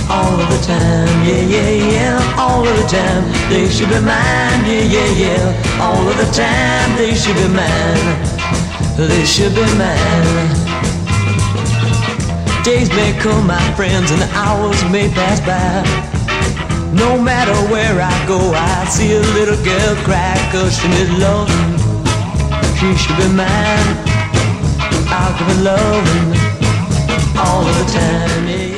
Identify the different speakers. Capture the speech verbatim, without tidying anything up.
Speaker 1: all of the time, yeah, yeah, yeah, all of the time. They should be mine, yeah, yeah, yeah, all of the time. They should be mine, they should be mine. Days may come, my friends, and the hours may pass by. No matter where I go, I see a little girl cry, 'cause she needs loving. She should be mine, I'll give her loving all of the time, yeah.